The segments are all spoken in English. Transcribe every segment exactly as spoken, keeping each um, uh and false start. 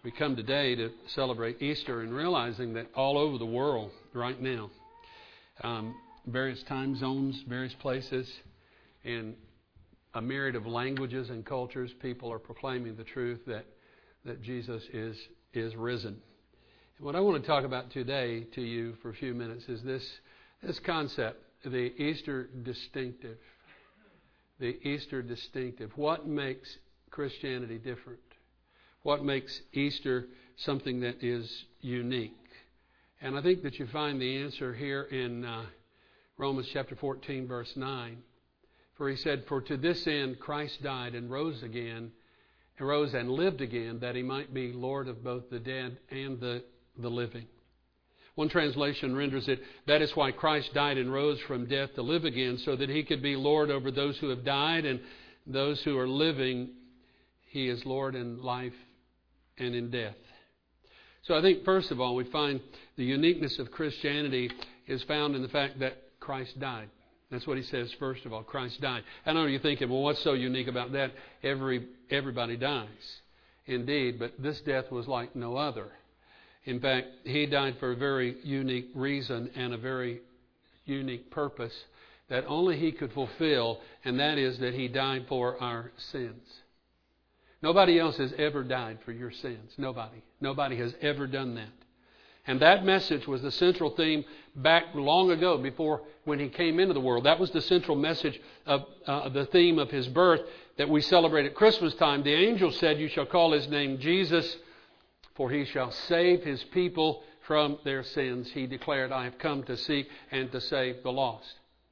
We come today to celebrate Easter and realizing that all over the world right now, um, various time zones, various places, in a myriad of languages and cultures, people are proclaiming the truth that, that Jesus is, is risen. And what I want to talk about today to you for a few minutes is this, this concept, the Easter distinctive. The Easter distinctive. What makes Christianity different? What makes Easter something that is unique? And I think that you find the answer here in uh, Romans chapter fourteen, verse nine. For he said, "For to this end Christ died and rose again, and rose and lived again, that he might be Lord of both the dead and the, the living." One translation renders it, "That is why Christ died and rose from death to live again, so that he could be Lord over those who have died and those who are living. He is Lord in life and in death." So I think, first of all, we find the uniqueness of Christianity is found in the fact that Christ died. That's what he says, first of all, Christ died. I know you're thinking, well, what's so unique about that? Every Everybody dies. Indeed, but this death was like no other. In fact, he died for a very unique reason and a very unique purpose that only he could fulfill, and that is that he died for our sins. Nobody else has ever died for your sins. Nobody. Nobody has ever done that. And that message was the central theme back long ago, before when he came into the world. That was the central message of uh, the theme of his birth that we celebrate at Christmas time. The angel said, "You shall call his name Jesus, for he shall save his people from their sins." He declared, "I have come to seek and to save the lost."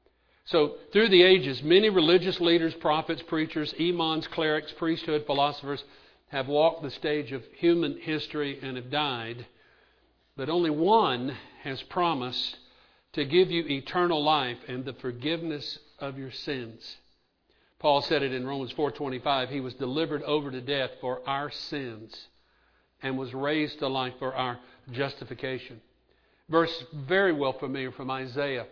So through the ages, many religious leaders, prophets, preachers, imams, clerics, priesthood, philosophers have walked the stage of human history and have died. But only one has promised to give you eternal life and the forgiveness of your sins. Paul said it in Romans four twenty-five. He was delivered over to death for our sins and was raised to life for our justification. Verse very well familiar from Isaiah.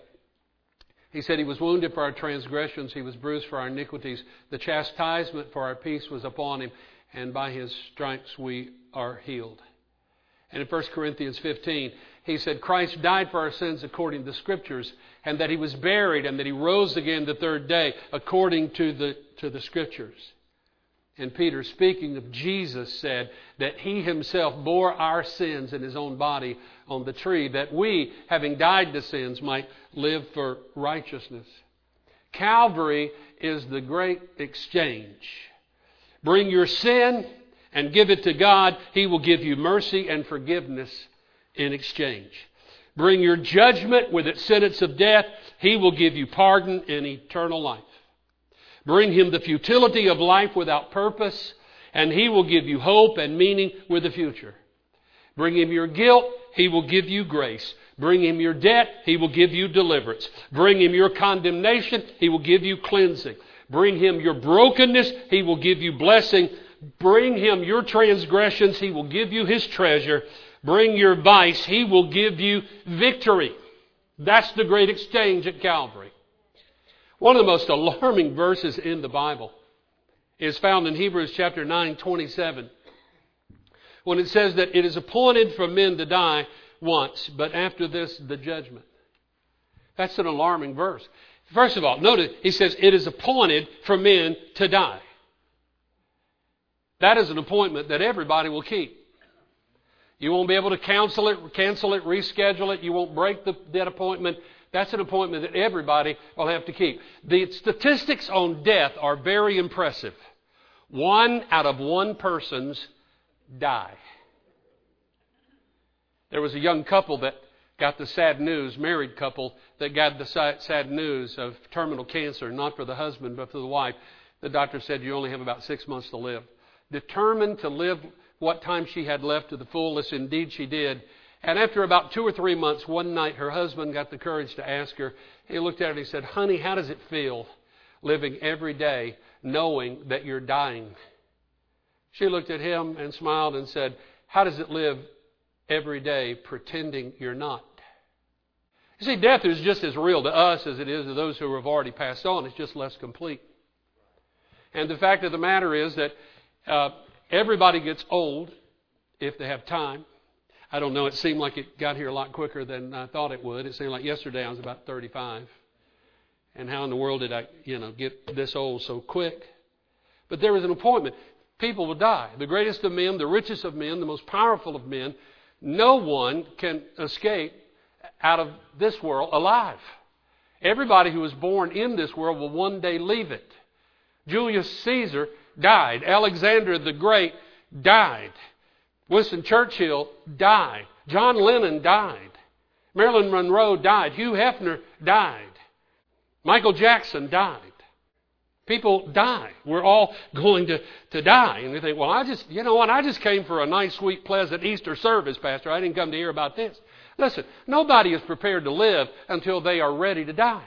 He said, "He was wounded for our transgressions, he was bruised for our iniquities. The chastisement for our peace was upon him, and by his stripes we are healed." And in First Corinthians fifteen, he said, "Christ died for our sins according to the Scriptures, and that he was buried, and that he rose again the third day according to the, to the Scriptures." And Peter, speaking of Jesus, said that he himself bore our sins in his own body on the tree, that we, having died to sins, might live for righteousness. Calvary is the great exchange. Bring your sin and give it to God. He will give you mercy and forgiveness in exchange. Bring your judgment with its sentence of death. He will give you pardon and eternal life. Bring him the futility of life without purpose, and he will give you hope and meaning with the future. Bring him your guilt, he will give you grace. Bring him your debt, he will give you deliverance. Bring him your condemnation, he will give you cleansing. Bring him your brokenness, he will give you blessing. Bring him your transgressions, he will give you his treasure. Bring your vice, he will give you victory. That's the great exchange at Calvary. One of the most alarming verses in the Bible is found in Hebrews chapter nine, twenty-seven. When it says that it is appointed for men to die once, but after this, the judgment. That's an alarming verse. First of all, notice he says it is appointed for men to die. That is an appointment that everybody will keep. You won't be able to cancel it, cancel it, reschedule it. You won't break the, that appointment. That's an appointment that everybody will have to keep. The statistics on death are very impressive. One out of one persons die. There was a young couple that got the sad news, married couple, that got the sad news of terminal cancer, not for the husband, but for the wife. The doctor said, "You only have about six months to live." Determined to live what time she had left to the fullest, indeed she did. And after about two or three months, one night, her husband got the courage to ask her. He looked at her and he said, "Honey, how does it feel living every day knowing that you're dying?" She looked at him and smiled and said, "How does it live every day pretending you're not?" You see, death is just as real to us as it is to those who have already passed on. It's just less complete. And the fact of the matter is that uh, everybody gets old. if they have time. I don't know. It seemed like it got here a lot quicker than I thought it would. It seemed like yesterday I was about thirty-five. And how in the world did I, you know, get this old so quick? But there was an appointment. People will die. The greatest of men, the richest of men, the most powerful of men. No one can escape out of this world alive. Everybody who was born in this world will one day leave it. Julius Caesar died. Alexander the Great died. Winston Churchill died. John Lennon died. Marilyn Monroe died. Hugh Hefner died. Michael Jackson died. People die. We're all going to, to die. And they think, well, I just, you know what, I just came for a nice, sweet, pleasant Easter service, Pastor. I didn't come to hear about this. Listen, nobody is prepared to live until they are ready to die.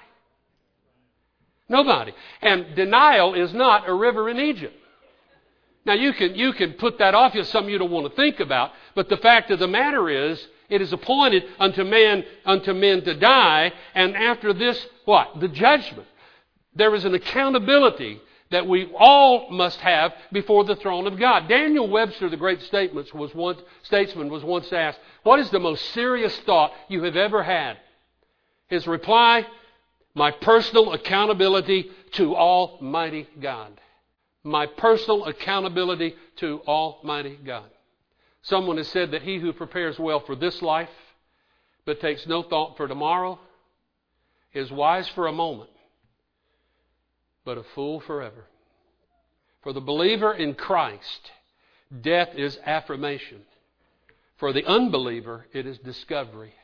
Nobody. And denial is not a river in Egypt. Now, you can, you can put that off. Some of you don't want to think about. But the fact of the matter is, it is appointed unto man, unto men to die. And after this, what? The judgment. There is an accountability that we all must have before the throne of God. Daniel Webster, the great statesman, was once, statesman, was once asked, what is the most serious thought you have ever had? His reply, my personal accountability to Almighty God. My personal accountability to Almighty God. Someone has said that he who prepares well for this life, but takes no thought for tomorrow, is wise for a moment, but a fool forever. For the believer in Christ, death is affirmation. For the unbeliever, it is discovery.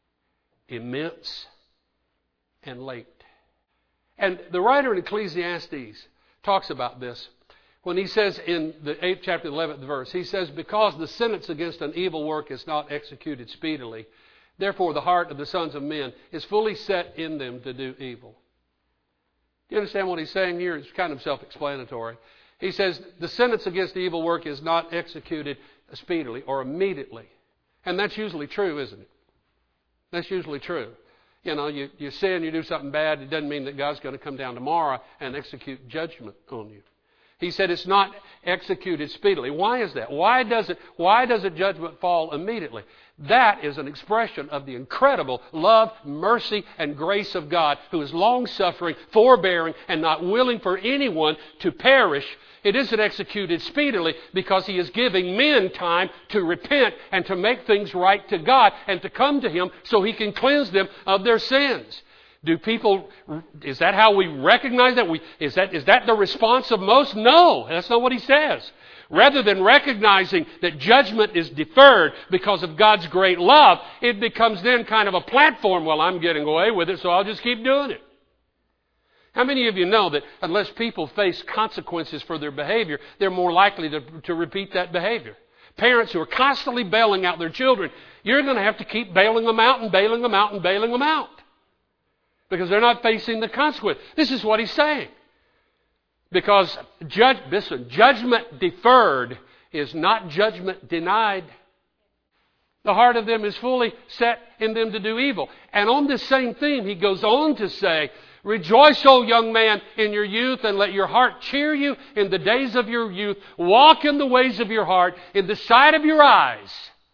Immense and late. And the writer in Ecclesiastes talks about this when he says in the eighth chapter, eleventh verse, he says, because the sentence against an evil work is not executed speedily, therefore the heart of the sons of men is fully set in them to do evil. Do you understand what he's saying here? It's kind of self-explanatory. He says the sentence against the evil work is not executed speedily or immediately. And that's usually true, isn't it? That's usually true. You know, you, you sin, you do something bad, it doesn't mean that God's going to come down tomorrow and execute judgment on you. He said it's not executed speedily. Why is that? Why does it, why does a judgment fall immediately? That is an expression of the incredible love, mercy, and grace of God, who is long-suffering, forbearing, and not willing for anyone to perish. It isn't executed speedily because He is giving men time to repent and to make things right to God and to come to Him so He can cleanse them of their sins. Do people, is that how we recognize that? We, is that, is that the response of most? No, that's not what he says. Rather than recognizing that judgment is deferred because of God's great love, it becomes then kind of a platform. Well, I'm getting away with it, so I'll just keep doing it. How many of you know that unless people face consequences for their behavior, they're more likely to, to repeat that behavior? Parents who are constantly bailing out their children, you're going to have to keep bailing them out and bailing them out and bailing them out. Because they're not facing the consequence. This is what he's saying. Because judge, listen, judgment deferred is not judgment denied. The heart of them is fully set in them to do evil. And on this same theme, he goes on to say, rejoice, O young man, in your youth, and let your heart cheer you in the days of your youth. Walk in the ways of your heart, in the sight of your eyes.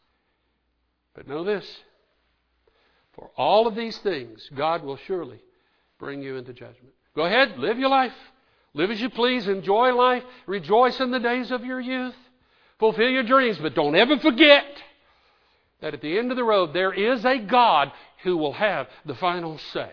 But know this. For all of these things, God will surely bring you into judgment. Go ahead, live your life. Live as you please. Enjoy life. Rejoice in the days of your youth. Fulfill your dreams. But don't ever forget that at the end of the road, there is a God who will have the final say.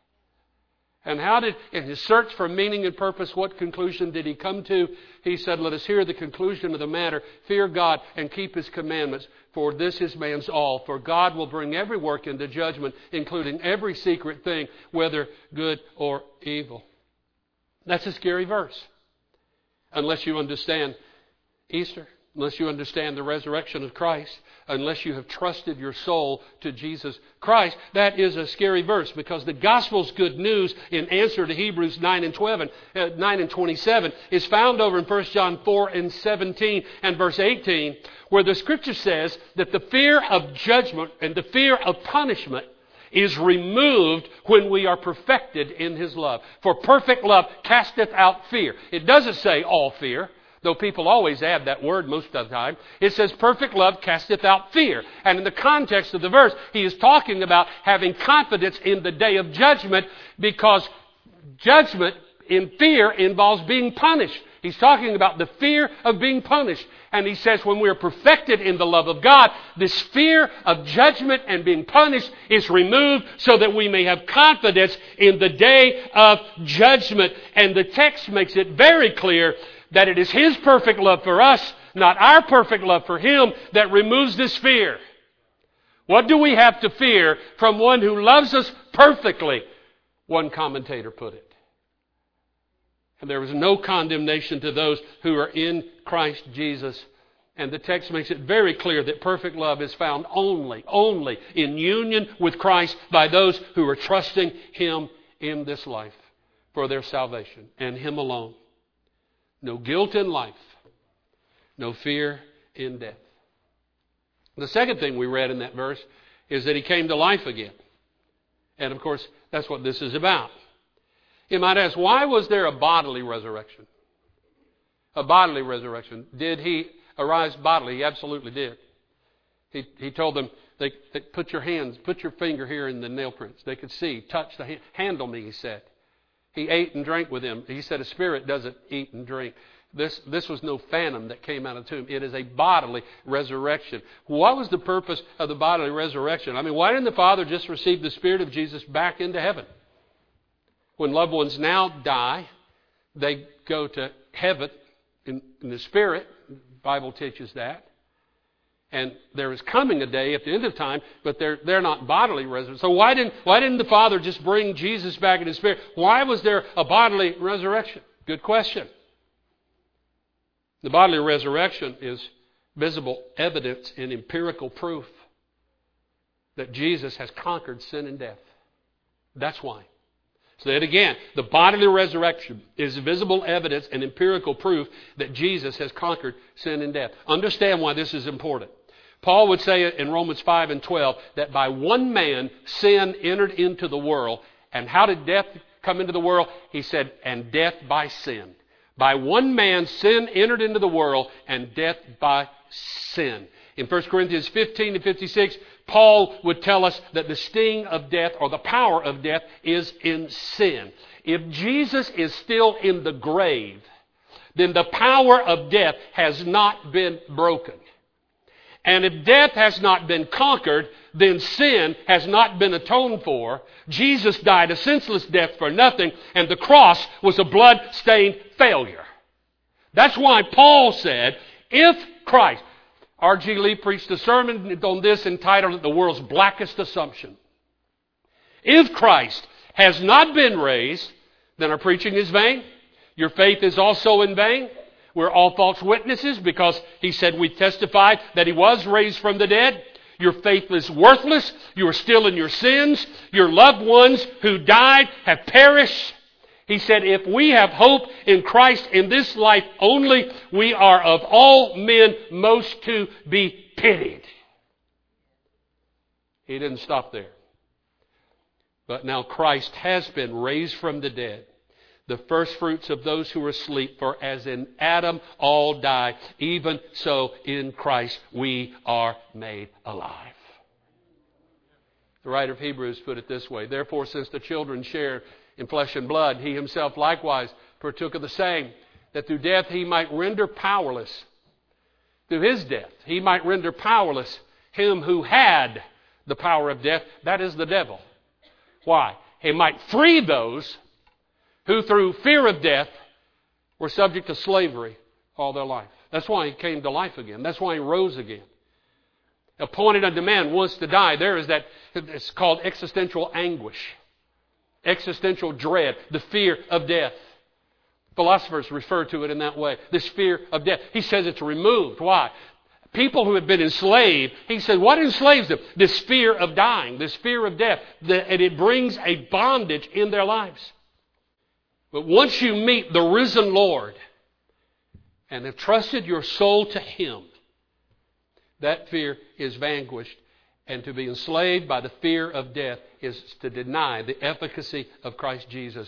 And how did, in his search for meaning and purpose, what conclusion did he come to? He said, let us hear the conclusion of the matter. Fear God and keep His commandments, for this is man's all. For God will bring every work into judgment, including every secret thing, whether good or evil. That's a scary verse. Unless you understand Easter, unless you understand the resurrection of Christ, unless you have trusted your soul to Jesus Christ, that is a scary verse, because the gospel's good news in answer to Hebrews nine and twelve, uh, nine and twenty-seven is found over in First John four and seventeen and verse eighteen, where the Scripture says that the fear of judgment and the fear of punishment is removed when we are perfected in His love. For perfect love casteth out fear. It doesn't say all fear. though people always add that word most of the time. It says, perfect love casteth out fear. And in the context of the verse, he is talking about having confidence in the day of judgment, because judgment in fear involves being punished. He's talking about the fear of being punished. And he says when we are perfected in the love of God, this fear of judgment and being punished is removed so that we may have confidence in the day of judgment. And the text makes it very clear that it is His perfect love for us, not our perfect love for Him, that removes this fear. What do we have to fear from one who loves us perfectly? One commentator put it. And there is no condemnation to those who are in Christ Jesus. And the text makes it very clear that perfect love is found only, only in union with Christ by those who are trusting Him in this life for their salvation, and Him alone. No guilt in life, no fear in death. The second thing we read in that verse is that He came to life again. And of course, that's what this is about. You might ask, why was there a bodily resurrection? A bodily resurrection. Did He arise bodily? He absolutely did. He, he told them, they, they put your hands, put your finger here in the nail prints. They could see, touch the hand, handle me, He said. He ate and drank with them. He said a spirit doesn't eat and drink. This, this was no phantom that came out of the tomb. It is a bodily resurrection. What was the purpose of the bodily resurrection? I mean, why didn't the Father just receive the Spirit of Jesus back into heaven? When loved ones now die, they go to heaven in, in the Spirit. The Bible teaches that. And there is coming a day at the end of time, but they're they're not bodily resurrected. So why didn't why didn't the Father just bring Jesus back in His Spirit? Why was there a bodily resurrection? Good question. The bodily resurrection is visible evidence and empirical proof that Jesus has conquered sin and death. That's why. So that again, the bodily resurrection is visible evidence and empirical proof that Jesus has conquered sin and death. Understand why this is important. Paul would say in Romans five and twelve that by one man sin entered into the world. And how did death come into the world? He said, and death by sin. By one man sin entered into the world, and death by sin. In First Corinthians fifteen and fifty-six, Paul would tell us that the sting of death, or the power of death, is in sin. If Jesus is still in the grave, then the power of death has not been broken. And if death has not been conquered, then sin has not been atoned for. Jesus died a senseless death for nothing, and the cross was a blood-stained failure. That's why Paul said, if Christ... R G Lee preached a sermon on this entitled The World's Blackest Assumption. If Christ has not been raised, then our preaching is vain. Your faith is also in vain. We're all false witnesses because He said we testified that He was raised from the dead. Your faith is worthless. You are still in your sins. Your loved ones who died have perished. He said, if we have hope in Christ in this life only, we are of all men most to be pitied. He didn't stop there. But now Christ has been raised from the dead, the first fruits of those who are asleep. For as in Adam all die, even so in Christ we are made alive. The writer of Hebrews put it this way, therefore, since the children share in flesh and blood, He Himself likewise partook of the same, that through death He might render powerless, through His death, He might render powerless him who had the power of death, that is the devil. Why? He might free those who through fear of death were subject to slavery all their life. That's why He came to life again. That's why He rose again. Appointed unto man once to die. There is that, it's called existential anguish. Existential dread, the fear of death. Philosophers refer to it in that way. This fear of death. He says it's removed. Why? People who have been enslaved, he said, what enslaves them? This fear of dying, this fear of death. And it brings a bondage in their lives. But once you meet the risen Lord and have trusted your soul to Him, that fear is vanquished. And to be enslaved by the fear of death is to deny the efficacy of Christ Jesus.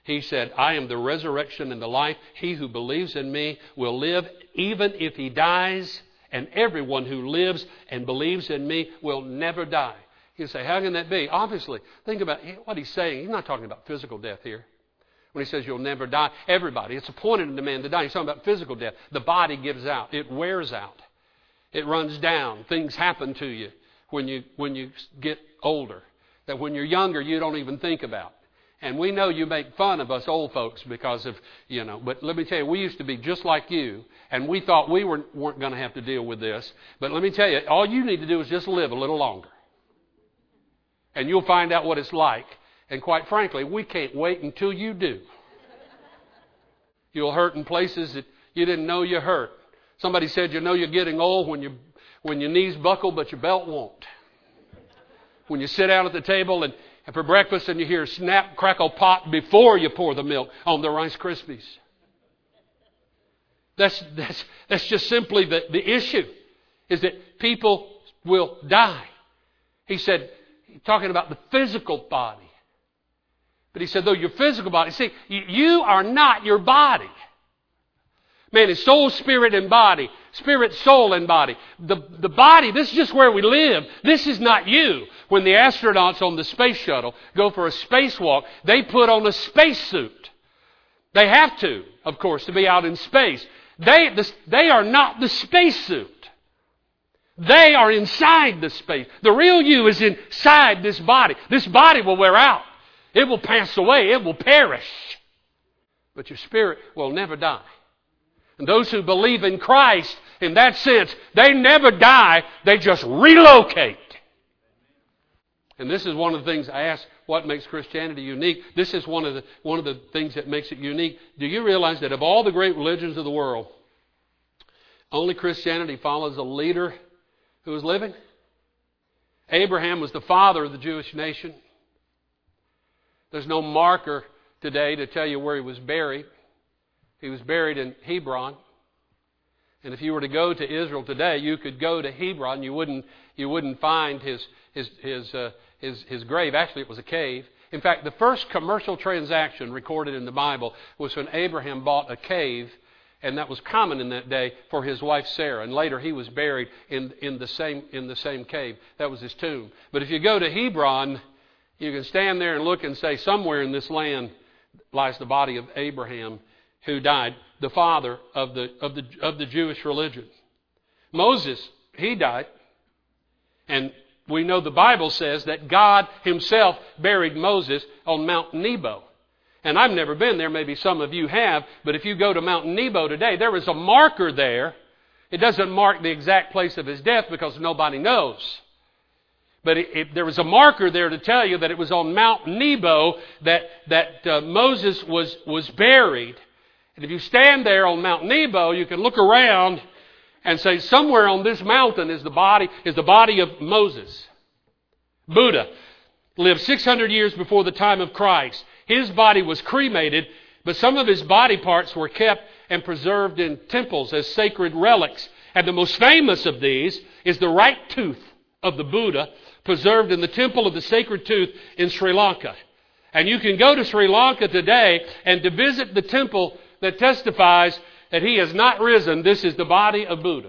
He said, I am the resurrection and the life. He who believes in me will live even if he dies, and everyone who lives and believes in me will never die. You say, how can that be? Obviously, think about what he's saying. He's not talking about physical death here. When he says you'll never die, everybody, it's appointed unto man to die. He's talking about physical death. The body gives out. It wears out. It runs down. Things happen to you when you when you get older that when you're younger you don't even think about. And we know you make fun of us old folks because of, you know, but let me tell you, we used to be just like you, and we thought we weren't, weren't going to have to deal with this. But let me tell you, all you need to do is just live a little longer. And you'll find out what it's like. And quite frankly, we can't wait until you do. You'll hurt in places that you didn't know you hurt. Somebody said you know you're getting old when, you, when your knees buckle but your belt won't. When you sit down at the table and, and for breakfast and you hear snap, crackle, pop before you pour the milk on the Rice Krispies. That's, that's, that's just simply the, the issue, is that people will die. He said, talking about the physical body. But he said, though your physical body, see, you are not your body. Man, it's soul, spirit, and body. Spirit, soul, and body. The, the body, this is just where we live. This is not you. When the astronauts on the space shuttle go for a spacewalk, they put on a spacesuit. They have to, of course, to be out in space. They, this, they are not the spacesuit. They are inside the space. The real you is inside this body. This body will wear out. It will pass away. It will perish. But your spirit will never die. And those who believe in Christ, in that sense, they never die. They just relocate. And this is one of the things I ask, what makes Christianity unique? This is one of the one of the things that makes it unique. Do you realize that of all the great religions of the world, only Christianity follows a leader who is living? Abraham was the father of the Jewish nation. There's no marker today to tell you where he was buried. He was buried in Hebron. And if you were to go to Israel today, you could go to Hebron. You wouldn't you wouldn't find his his his uh, his his grave. Actually, it was a cave. In fact, the first commercial transaction recorded in the Bible was when Abraham bought a cave, and that was common in that day for his wife Sarah. And later he was buried in in the same in the same cave. That was his tomb. But if you go to Hebron, you can stand there and look and say, somewhere in this land lies the body of Abraham, who died, the father of the of the of the Jewish religion. Moses, he died. And we know the Bible says that God himself buried Moses on Mount Nebo. And I've never been there, maybe some of you have, but if you go to Mount Nebo today, there is a marker there. It doesn't mark the exact place of his death because nobody knows. But it, it, there was a marker there to tell you that it was on Mount Nebo that, that uh, Moses was, was buried. And if you stand there on Mount Nebo, you can look around and say, somewhere on this mountain is the body, is the body of Moses. Buddha lived six hundred years before the time of Christ. His body was cremated, but some of his body parts were kept and preserved in temples as sacred relics. And the most famous of these is the right tooth of the Buddha, preserved in the Temple of the Sacred Tooth in Sri Lanka. And you can go to Sri Lanka today and to visit the temple that testifies that he has not risen. This is the body of Buddha.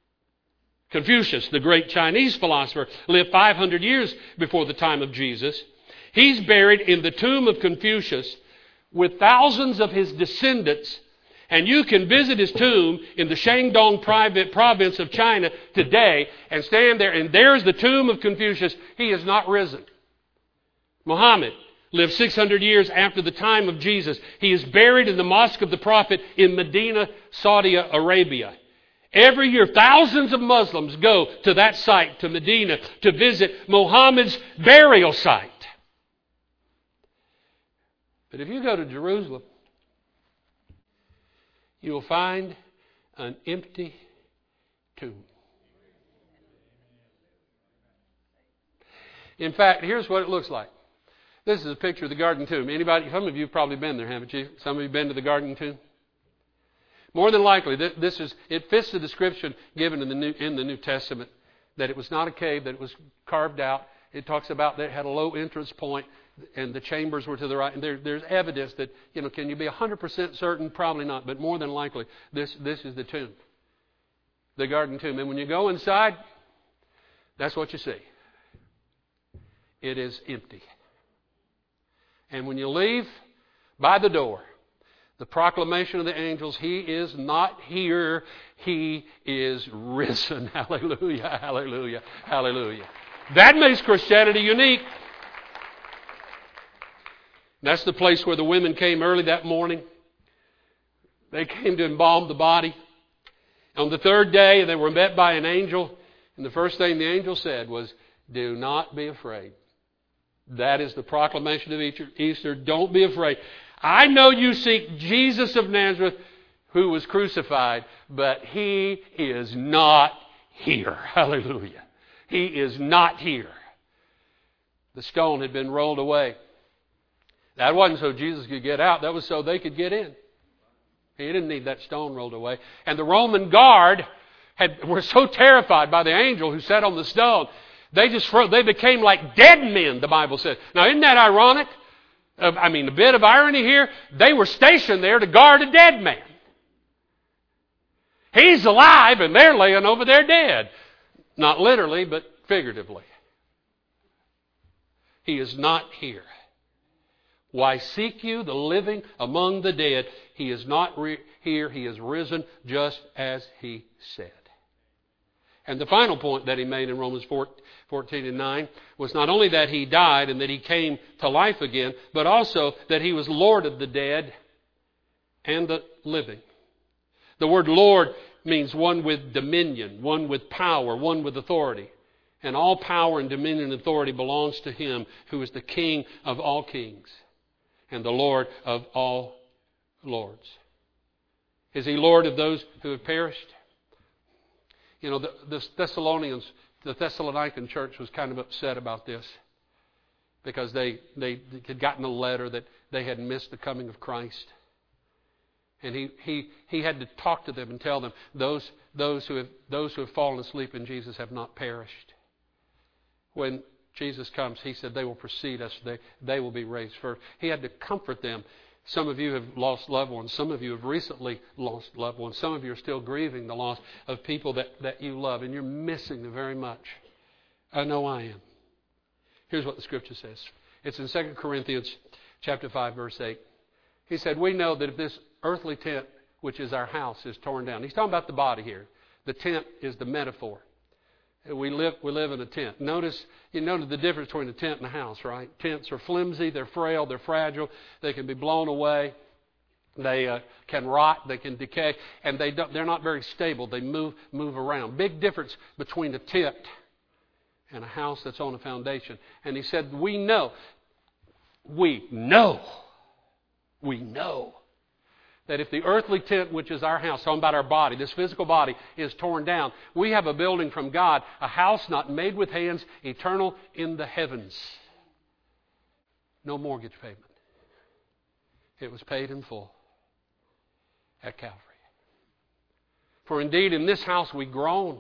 Confucius, the great Chinese philosopher, lived five hundred years before the time of Jesus. He's buried in the tomb of Confucius with thousands of his descendants. And you can visit his tomb in the Shandong province of China today and stand there, and there's the tomb of Confucius. He has not risen. Muhammad lived six hundred years after the time of Jesus. He is buried in the Mosque of the Prophet in Medina, Saudi Arabia. Every year, thousands of Muslims go to that site, to Medina, to visit Muhammad's burial site. But if you go to Jerusalem, you will find an empty tomb. In fact, here's what it looks like. This is a picture of the Garden Tomb. Anybody? Some of you have probably been there, haven't you? Some of you have been to the Garden Tomb? More than likely, this is it fits the description given in the New, in the New Testament, that it was not a cave, that it was carved out. It talks about that it had a low entrance point. and the chambers were to the right. And there, there's evidence that, you know, can you be one hundred percent certain? Probably not, but more than likely, this, this is the tomb, the garden tomb. And when you go inside, that's what you see. It is empty. And when you leave, by the door, the proclamation of the angels, He is not here, He is risen. Hallelujah, hallelujah, hallelujah. That makes Christianity unique. That's the place where the women came early that morning. They came to embalm the body. On the third day, they were met by an angel. And the first thing the angel said was, do not be afraid. That is the proclamation of Easter. Don't be afraid. I know you seek Jesus of Nazareth who was crucified, but He is not here. Hallelujah. He is not here. The stone had been rolled away. That wasn't so Jesus could get out. That was so they could get in. He didn't need that stone rolled away. And the Roman guard had were so terrified by the angel who sat on the stone, they just they became like dead men, the Bible says. Now, isn't that ironic? I mean, a bit of irony here. They were stationed there to guard a dead man. He's alive and they're laying over there dead. Not literally, but figuratively. He is not here. Why seek you the living among the dead? He is not re- here. He is risen just as He said. And the final point that he made in Romans fourteen and nine was not only that He died and that He came to life again, but also that He was Lord of the dead and the living. The word Lord means one with dominion, one with power, one with authority. And all power and dominion and authority belongs to Him who is the King of all kings and the Lord of all lords. Is He Lord of those who have perished? You know, the, the Thessalonians, the Thessalonican church was kind of upset about this because they, they had gotten a letter that they had missed the coming of Christ. And he, he, he had to talk to them and tell them, those, those, who have, those who have fallen asleep in Jesus have not perished. When Jesus comes, He said, they will precede us. They, they will be raised first. He had to comfort them. Some of you have lost loved ones. Some of you have recently lost loved ones. Some of you are still grieving the loss of people that, that you love, and you're missing them very much. I know I am. Here's what the Scripture says. It's in Second Corinthians chapter five, verse eight. He said, we know that if this earthly tent, which is our house, is torn down. He's talking about the body here. The tent is the metaphor. We live, we live in a tent. Notice, you notice the difference between a tent and a house, right? Tents are flimsy, they're frail, they're fragile, they can be blown away, they uh, can rot, they can decay, and they don't, they're not very stable. They move move around. Big difference between a tent and a house that's on a foundation. And he said, we know, we know, we know that if the earthly tent, which is our house, talking about our body, this physical body, is torn down, we have a building from God, a house not made with hands, eternal in the heavens. No mortgage payment. It was paid in full at Calvary. For indeed, in this house we groan.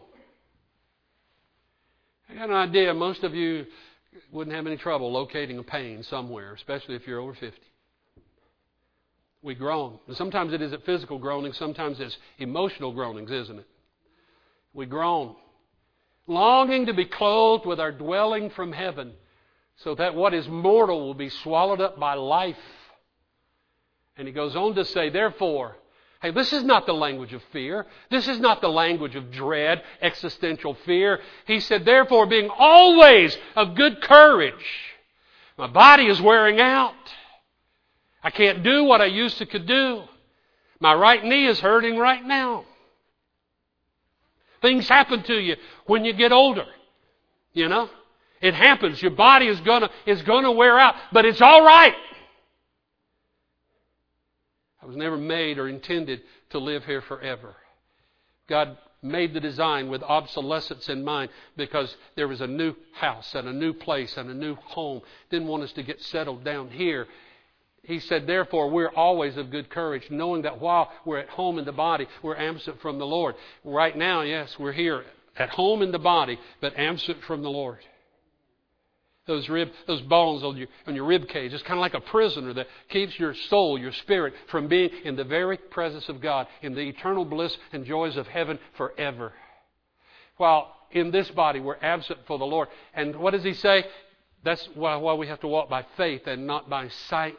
I got an idea, most of you wouldn't have any trouble locating a pain somewhere, especially if you're over fifty. We groan. And sometimes it isn't physical groaning. Sometimes it's emotional groanings, isn't it? We groan. Longing to be clothed with our dwelling from heaven so that what is mortal will be swallowed up by life. And he goes on to say, therefore, hey, this is not the language of fear. This is not the language of dread, existential fear. He said, therefore, being always of good courage. My body is wearing out. I can't do what I used to could do. My right knee is hurting right now. Things happen to you when you get older. You know? It happens. Your body is gonna is gonna wear out, but it's all right. I was never made or intended to live here forever. God made the design with obsolescence in mind because there was a new house and a new place and a new home. Didn't want us to get settled down here. He said, therefore, we're always of good courage, knowing that while we're at home in the body, we're absent from the Lord. Right now, yes, we're here at home in the body, but absent from the Lord. Those rib, those bones on your, on your rib cage. It's kind of like a prisoner that keeps your soul, your spirit, from being in the very presence of God, in the eternal bliss and joys of heaven forever. While in this body we're absent for the Lord. And what does he say? That's why, why we have to walk by faith and not by sight.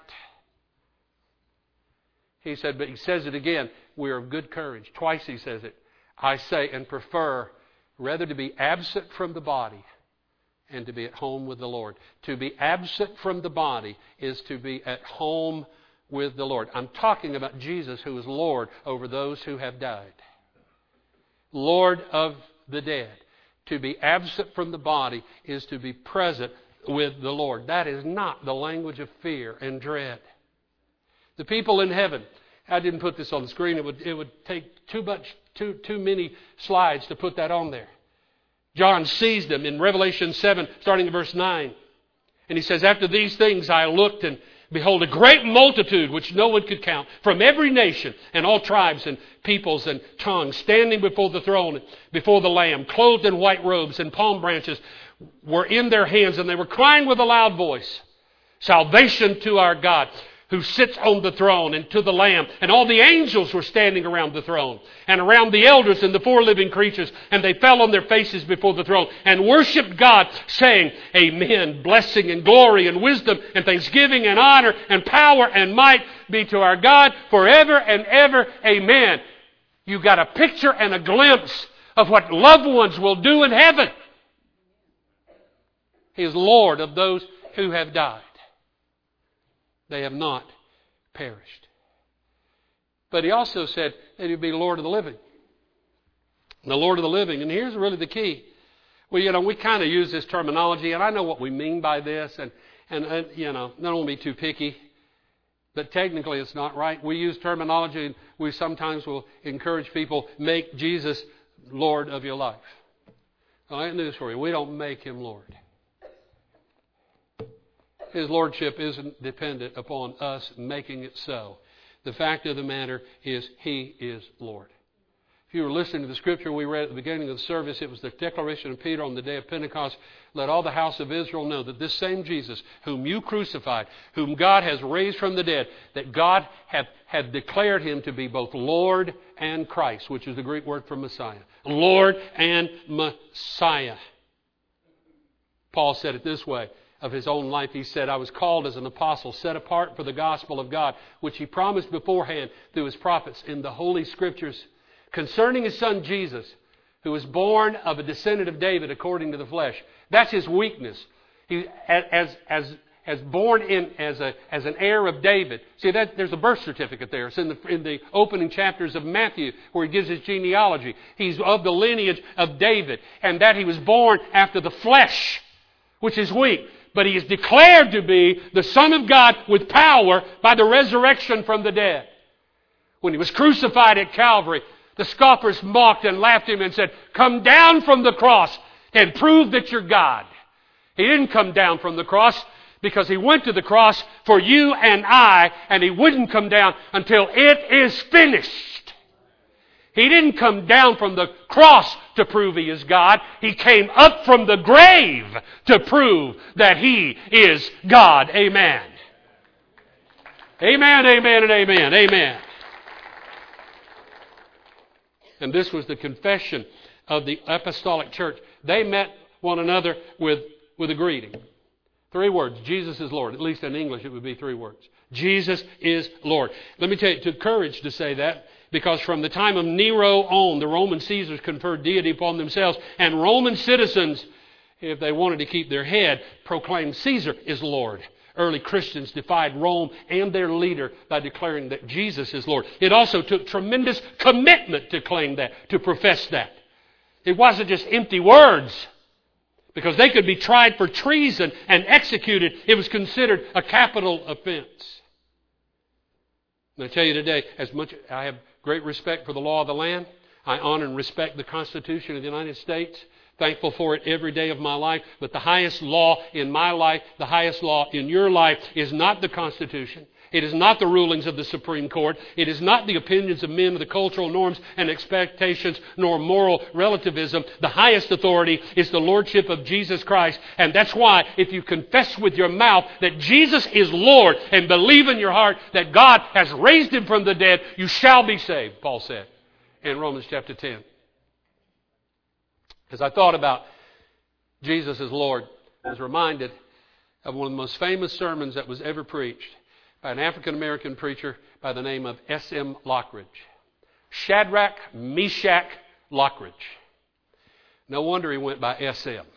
He said, but he says it again, we are of good courage. Twice he says it. I say and prefer rather to be absent from the body and to be at home with the Lord. To be absent from the body is to be at home with the Lord. I'm talking about Jesus, who is Lord over those who have died. Lord of the dead. To be absent from the body is to be present with the Lord. That is not the language of fear and dread. The people in heaven, I didn't put this on the screen. It would, it would take too much, too, too many slides to put that on there. John sees them in Revelation seven, starting in verse nine. And he says, after these things I looked, and behold, a great multitude, which no one could count, from every nation and all tribes and peoples and tongues, standing before the throne, before the Lamb, clothed in white robes and palm branches were in their hands, and they were crying with a loud voice, salvation to our God, who sits on the throne, and to the Lamb. And all the angels were standing around the throne, and around the elders and the four living creatures. And they fell on their faces before the throne, and worshipped God, saying, Amen. Blessing and glory and wisdom and thanksgiving and honor and power and might be to our God forever and ever. Amen. You got a picture and a glimpse of what loved ones will do in heaven. He is Lord of those who have died. They have not perished. But he also said that he'd be Lord of the living. The Lord of the living. And here's really the key. Well, you know, we kind of use this terminology, and I know what we mean by this, and, and, and you know, I don't want to be too picky, but technically it's not right. We use terminology, and we sometimes will encourage people, make Jesus Lord of your life. Well, I have news for you. We don't make him Lord. His lordship isn't dependent upon us making it so. The fact of the matter is he is Lord. If you were listening to the scripture we read at the beginning of the service, it was the declaration of Peter on the day of Pentecost. Let all the house of Israel know that this same Jesus, whom you crucified, whom God has raised from the dead, that God had, had declared him to be both Lord and Christ, which is the Greek word for Messiah. Lord and Messiah. Paul said it this way. Of his own life, he said, I was called as an apostle, set apart for the gospel of God, which he promised beforehand through his prophets in the Holy Scriptures, concerning his son Jesus, who was born of a descendant of David according to the flesh. That's his weakness. He, as, as, as born in as, a, as an heir of David. See, that, there's a birth certificate there. It's in the, in the opening chapters of Matthew where he gives his genealogy. He's of the lineage of David, and that he was born after the flesh, which is weak. But he is declared to be the Son of God with power by the resurrection from the dead. When he was crucified at Calvary, the scoffers mocked and laughed at him and said, come down from the cross and prove that you're God. He didn't come down from the cross because he went to the cross for you and I, and he wouldn't come down until it is finished. He didn't come down from the cross to prove he is God. He came up from the grave to prove that he is God. Amen. Amen, amen, and amen. Amen. And this was the confession of the apostolic church. They met one another with, with a greeting. Three words. Jesus is Lord. At least in English it would be three words. Jesus is Lord. Let me tell you, it took courage to say that. Because from the time of Nero on, the Roman Caesars conferred deity upon themselves. And Roman citizens, if they wanted to keep their head, proclaimed Caesar is Lord. Early Christians defied Rome and their leader by declaring that Jesus is Lord. It also took tremendous commitment to claim that, to profess that. It wasn't just empty words. Because they could be tried for treason and executed. It was considered a capital offense. And I tell you today, as much I have great respect for the law of the land, I honor and respect the Constitution of the United States. Thankful for it every day of my life. But the highest law in my life, the highest law in your life is not the Constitution. It is not the rulings of the Supreme Court. It is not the opinions of men of the cultural norms and expectations, nor moral relativism. The highest authority is the Lordship of Jesus Christ. And that's why if you confess with your mouth that Jesus is Lord and believe in your heart that God has raised Him from the dead, you shall be saved, Paul said in Romans chapter ten. As I thought about Jesus as Lord, I was reminded of one of the most famous sermons that was ever preached by an African-American preacher by the name of S M Lockridge. Shadrach, Meshach, Lockridge. No wonder he went by S M.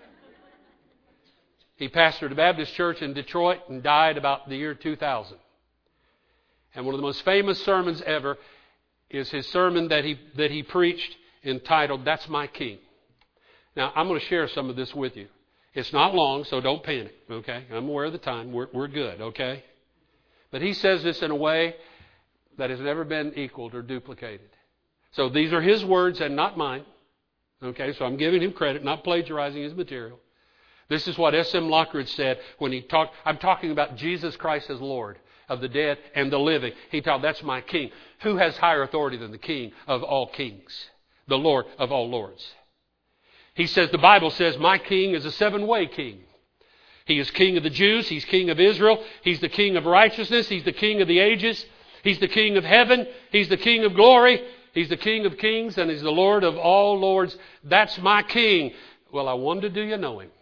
He pastored a Baptist church in Detroit and died about the year two thousand. And one of the most famous sermons ever is his sermon that he, that he preached entitled, That's My King. Now, I'm going to share some of this with you. It's not long, so don't panic, okay? I'm aware of the time. We're, we're good, okay? But he says this in a way that has never been equaled or duplicated. So these are his words and not mine. Okay, so I'm giving him credit, not plagiarizing his material. This is what S M Lockridge said when he talked. I'm talking about Jesus Christ as Lord of the dead and the living. He told, that's my King. Who has higher authority than the King of all kings? The Lord of all lords. He says, the Bible says, my King is a seven-way King. He is King of the Jews. He's King of Israel. He's the King of righteousness. He's the King of the ages. He's the King of heaven. He's the King of glory. He's the King of kings, and He's the Lord of all lords. That's my King. Well, I wonder, do you know Him?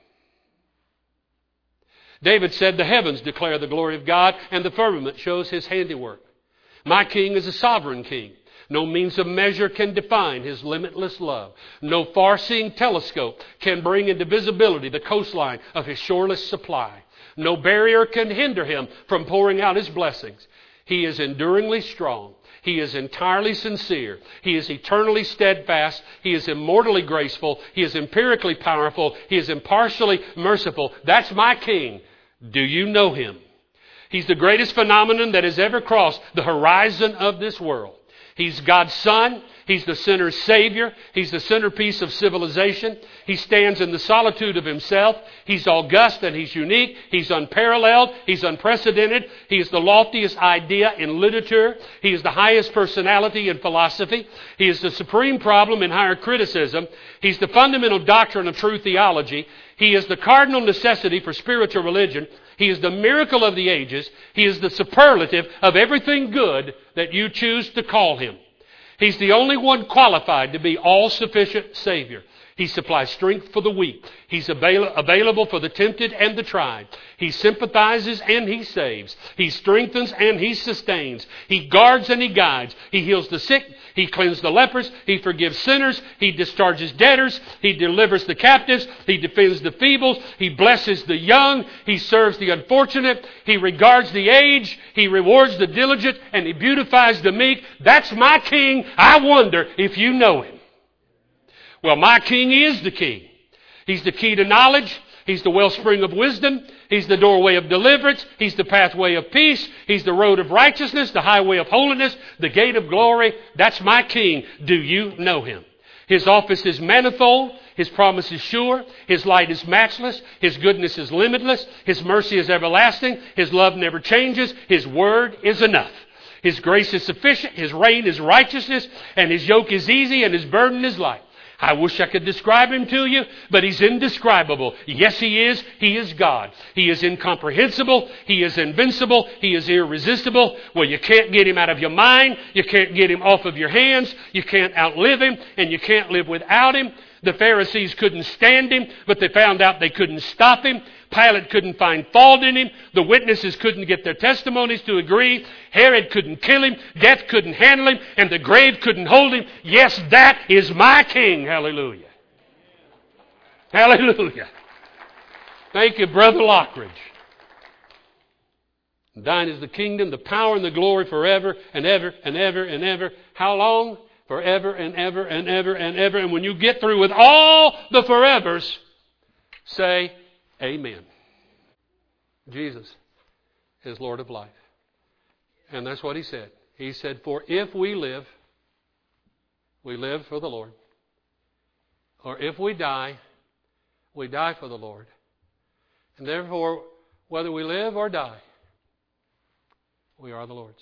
David said, the heavens declare the glory of God, and the firmament shows His handiwork. My King is a sovereign King. No means of measure can define His limitless love. No far-seeing telescope can bring into visibility the coastline of His shoreless supply. No barrier can hinder Him from pouring out His blessings. He is enduringly strong. He is entirely sincere. He is eternally steadfast. He is immortally graceful. He is empirically powerful. He is impartially merciful. That's my King. Do you know Him? He's the greatest phenomenon that has ever crossed the horizon of this world. He's God's Son. He's the sinner's Savior. He's the centerpiece of civilization. He stands in the solitude of Himself. He's august and He's unique. He's unparalleled. He's unprecedented. He is the loftiest idea in literature. He is the highest personality in philosophy. He is the supreme problem in higher criticism. He's the fundamental doctrine of true theology. He is the cardinal necessity for spiritual religion. He is the miracle of the ages. He is the superlative of everything good that you choose to call Him. He's the only one qualified to be all-sufficient Savior. He supplies strength for the weak. He's avail- available for the tempted and the tried. He sympathizes and He saves. He strengthens and He sustains. He guards and He guides. He heals the sick. He cleanses the lepers. He forgives sinners. He discharges debtors. He delivers the captives. He defends the feeble. He blesses the young. He serves the unfortunate. He regards the aged. He rewards the diligent. And He beautifies the meek. That's my King. I wonder if you know Him. Well, my King is the King. He's the key to knowledge. He's the wellspring of wisdom. He's the doorway of deliverance. He's the pathway of peace. He's the road of righteousness, the highway of holiness, the gate of glory. That's my King. Do you know Him? His office is manifold. His promise is sure. His light is matchless. His goodness is limitless. His mercy is everlasting. His love never changes. His word is enough. His grace is sufficient. His reign is righteousness. And His yoke is easy and His burden is light. I wish I could describe Him to you, but He's indescribable. Yes, He is. He is God. He is incomprehensible. He is invincible. He is irresistible. Well, you can't get Him out of your mind. You can't get Him off of your hands. You can't outlive Him, and you can't live without Him. The Pharisees couldn't stand Him, but they found out they couldn't stop Him. Pilate couldn't find fault in Him. The witnesses couldn't get their testimonies to agree. Herod couldn't kill Him. Death couldn't handle Him. And the grave couldn't hold Him. Yes, that is my King. Hallelujah. Hallelujah. Thank you, Brother Lockridge. Thine is the kingdom, the power, and the glory forever and ever and ever and ever. How long? Forever and ever and ever and ever. And when you get through with all the forevers, say, Amen. Jesus is Lord of life. And that's what He said. He said, for if we live, we live for the Lord. Or if we die, we die for the Lord. And therefore, whether we live or die, We are the Lord's.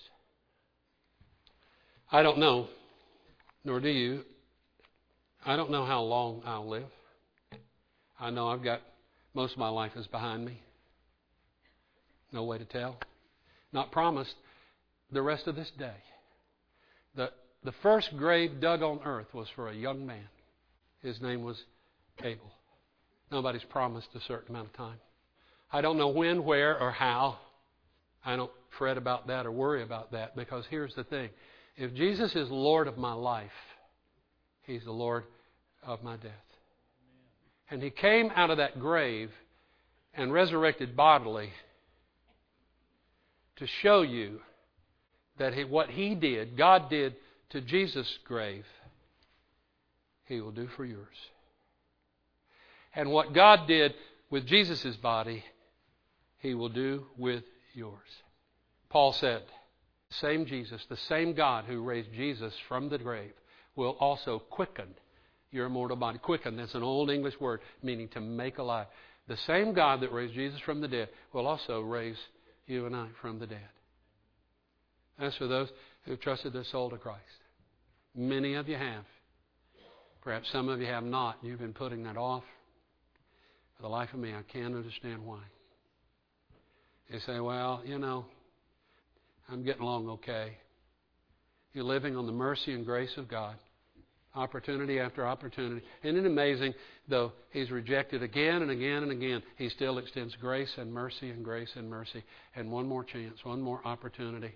I don't know, nor do you. I don't know how long I'll live. I know I've got, most of my life is behind me. No way to tell. Not promised the rest of this day. The, the first grave dug on earth was for a young man. His name was Abel. Nobody's promised a certain amount of time. I don't know when, where, or how. I don't fret about that or worry about that, because here's the thing. If Jesus is Lord of my life, He's the Lord of my death. And He came out of that grave and resurrected bodily to show you that he, what He did, God did to Jesus' grave, He will do for yours. And what God did with Jesus' body, He will do with yours. Paul said, the same Jesus, the same God who raised Jesus from the grave will also quicken your mortal body. Quicken, that's an old English word meaning to make alive. The same God that raised Jesus from the dead will also raise you and I from the dead. That's for those who have trusted their soul to Christ. Many of you have. Perhaps some of you have not. You've been putting that off. For the life of me, I can't understand why. You say, well, you know, I'm getting along okay. You're living on the mercy and grace of God. Opportunity after opportunity. Isn't it amazing, though He's rejected again and again and again, He still extends grace and mercy and grace and mercy. And one more chance, one more opportunity.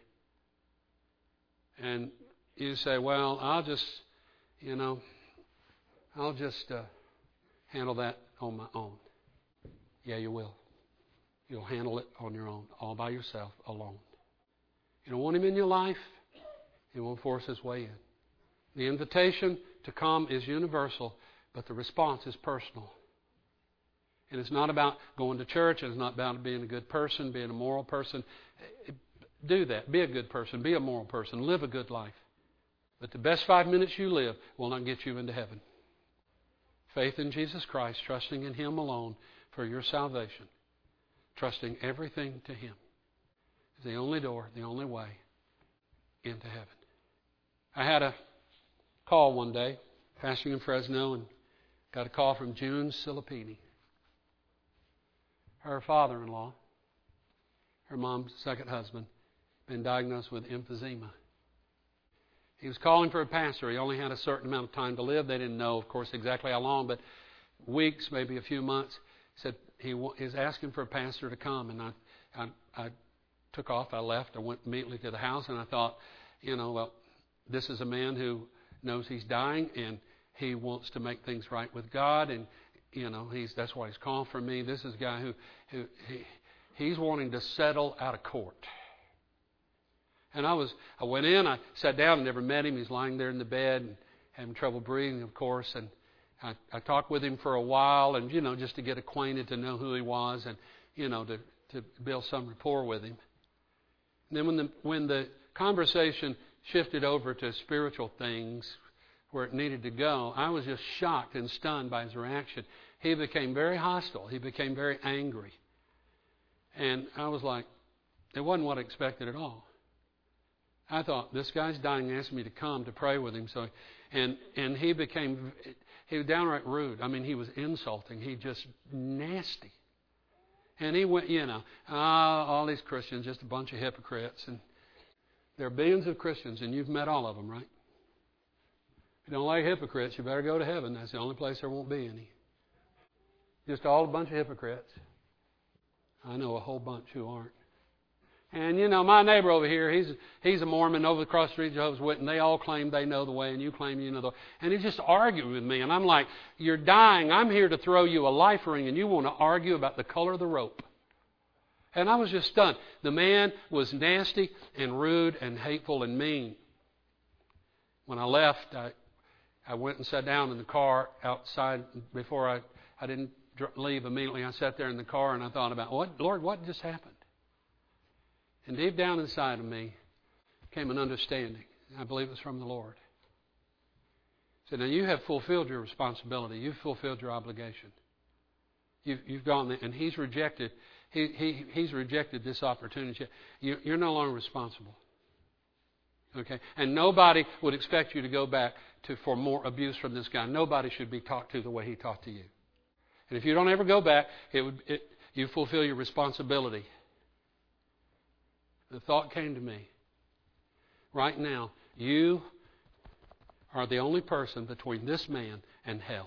And you say, well, I'll just, you know, I'll just uh, handle that on my own. Yeah, you will. You'll handle it on your own, all by yourself, alone. You don't want Him in your life, He won't force His way in. The invitation to come is universal, but the response is personal. And it's not about going to church, and it's not about being a good person, being a moral person. Do that. Be a good person. Be a moral person. Live a good life. But the best five minutes you live will not get you into heaven. Faith in Jesus Christ, trusting in Him alone for your salvation, trusting everything to Him, is the only door, the only way into heaven. I had a call one day, pastoring in Fresno, and got a call from June Silipini. Her father-in-law, her mom's second husband, been diagnosed with emphysema. He was calling for a pastor. He only had a certain amount of time to live. They didn't know, of course, exactly how long, but weeks, maybe a few months. He said he was asking for a pastor to come, and I, I, I took off. I left. I went immediately to the house, and I thought, you know, well, this is a man who knows he's dying, and he wants to make things right with God, and you know, he's that's why he's calling for me. This is a guy who, who he, he's wanting to settle out of court. And I was, I went in, I sat down, and never met him. He's lying there in the bed, and having trouble breathing, of course. And I, I talked with him for a while, and you know, just to get acquainted, to know who he was, and you know, to to build some rapport with him. And then when the when the conversation shifted over to spiritual things, where it needed to go, I was just shocked and stunned by his reaction. He became very hostile. He became very angry. And I was like, it wasn't what I expected at all. I thought, this guy's dying, asking me to come to pray with him. So, and and he became, he was downright rude. I mean, he was insulting. He just nasty. And he went, you know, ah, all these Christians, just a bunch of hypocrites. And there are billions of Christians, and you've met all of them, right? If you don't like hypocrites, you better go to heaven. That's the only place there won't be any. Just all a bunch of hypocrites. I know a whole bunch who aren't. And, you know, my neighbor over here, he's he's a Mormon. Over across the street, Jehovah's Witness. They all claim they know the way, and you claim you know the way. And he's just arguing with me. And I'm like, you're dying. I'm here to throw you a life ring, and you want to argue about the color of the rope. And I was just stunned. The man was nasty and rude and hateful and mean. When I left, I, I went and sat down in the car outside. Before I, I didn't leave immediately. I sat there in the car, and I thought about, what, Lord, what just happened? And deep down inside of me came an understanding. I believe it was from the Lord. He said, now you have fulfilled your responsibility. You've fulfilled your obligation. You've, you've gone there, and he's rejected. He, he he's rejected this opportunity. You, you're no longer responsible. Okay, and nobody would expect you to go back to for more abuse from this guy. Nobody should be talked to the way he talked to you. And if you don't ever go back, it would it, you fulfill your responsibility. The thought came to me. Right now, you are the only person between this man and hell.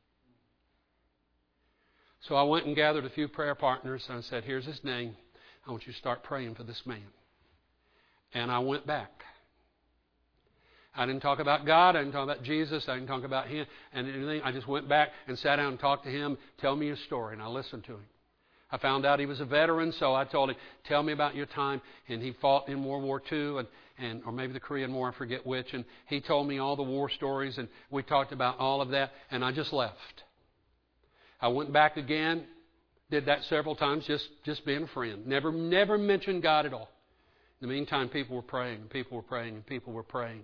So I went and gathered a few prayer partners, and I said, here's his name. I want you to start praying for this man. And I went back. I didn't talk about God. I didn't talk about Jesus. I didn't talk about him and anything. I just went back and sat down and talked to him. Tell me your story. And I listened to him. I found out he was a veteran, so I told him, tell me about your time. And he fought in World War Two, and, and or maybe the Korean War, I forget which. And he told me all the war stories, and we talked about all of that. And I just left. I went back again, did that several times, just, just being a friend. Never, never mentioned God at all. In the meantime, people were praying, and people were praying, and people were praying.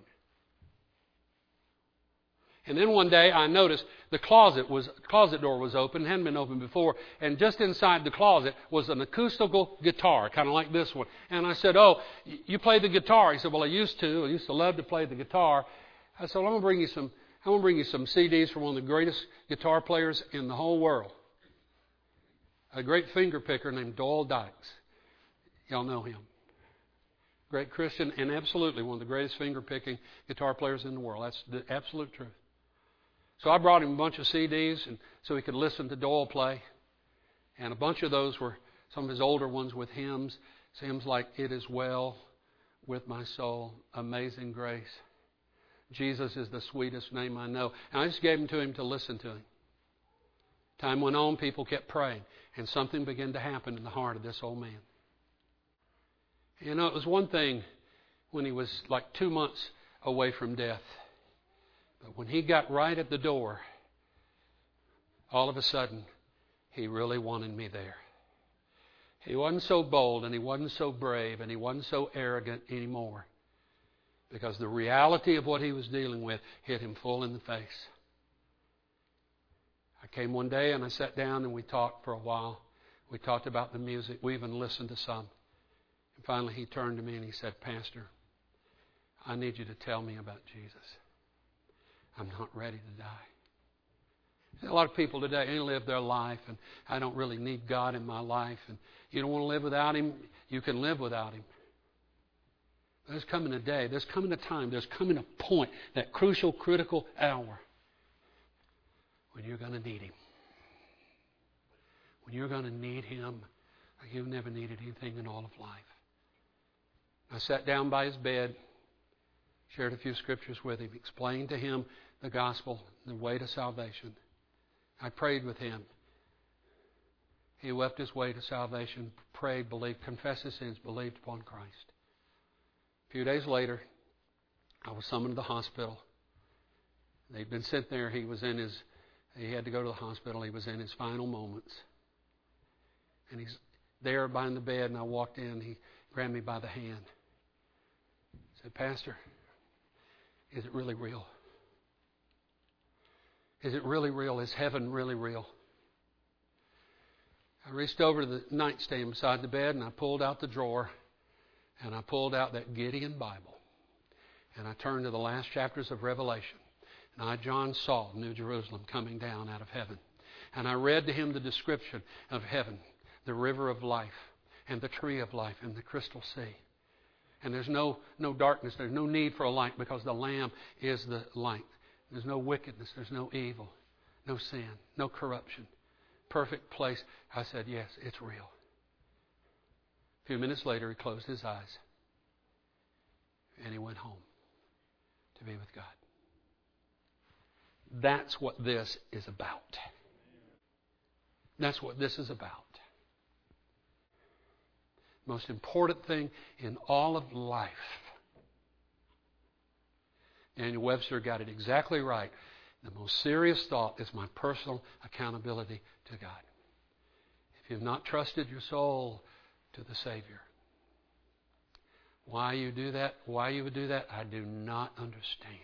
And then one day I noticed the closet was closet door was open, hadn't been open before, and just inside the closet was an acoustical guitar, kind of like this one. And I said, "Oh, you play the guitar?" He said, "Well, I used to. I used to love to play the guitar." I said, "Well, I'm going to bring you some. I'm going to bring you some C Ds from one of the greatest guitar players in the whole world, a great finger picker named Doyle Dykes. Y'all know him. Great Christian and absolutely one of the greatest finger picking guitar players in the world. That's the absolute truth." So I brought him a bunch of C Ds and so he could listen to Doyle play. And a bunch of those were some of his older ones with hymns. Hymns like "It Is Well With My Soul," "Amazing Grace," "Jesus Is the Sweetest Name I Know." And I just gave them to him to listen to him. Time went on, people kept praying. And something began to happen in the heart of this old man. You know, it was one thing when he was like two months away from death. But when he got right at the door, all of a sudden, he really wanted me there. He wasn't so bold, and he wasn't so brave, and he wasn't so arrogant anymore. Because the reality of what he was dealing with hit him full in the face. I came one day and I sat down and we talked for a while. We talked about the music. We even listened to some. And finally he turned to me and he said, "Pastor, I need you to tell me about Jesus. I'm not ready to die." A lot of people today, they live their life, and I don't really need God in my life. And you don't want to live without Him, you can live without Him. There's coming a day, there's coming a time, there's coming a point, that crucial, critical hour, when you're going to need Him. When you're going to need Him like you've never needed anything in all of life. I sat down by his bed, shared a few scriptures with him, explained to him the gospel, the way to salvation. I prayed with him. He wept his way to salvation, prayed, believed, confessed his sins, believed upon Christ. A few days later, I was summoned to the hospital. They'd been sent there. He was in his, he had to go to the hospital. He was in his final moments. And he's there behind the bed, and I walked in. He grabbed me by the hand. He said, "Pastor, is it really real? Is it really real? Is heaven really real?" I reached over to the nightstand beside the bed, and I pulled out the drawer, and I pulled out that Gideon Bible. And I turned to the last chapters of Revelation. And I, John, saw New Jerusalem coming down out of heaven. And I read to him the description of heaven, the river of life, and the tree of life, and the crystal sea. And there's no, no darkness. There's no need for a light because the Lamb is the light. There's no wickedness. There's no evil. No sin. No corruption. Perfect place. I said, "Yes, it's real." A few minutes later, he closed his eyes. And he went home to be with God. That's what this is about. That's what this is about. Most important thing in all of life. Daniel Webster got it exactly right. The most serious thought is my personal accountability to God. If you've not trusted your soul to the Savior, why you do that, why you would do that, I do not understand.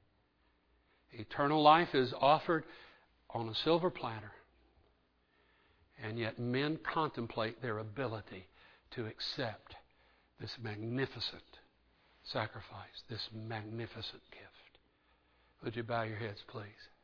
Eternal life is offered on a silver platter. And yet men contemplate their ability to accept this magnificent sacrifice, this magnificent gift. Would you bow your heads, please?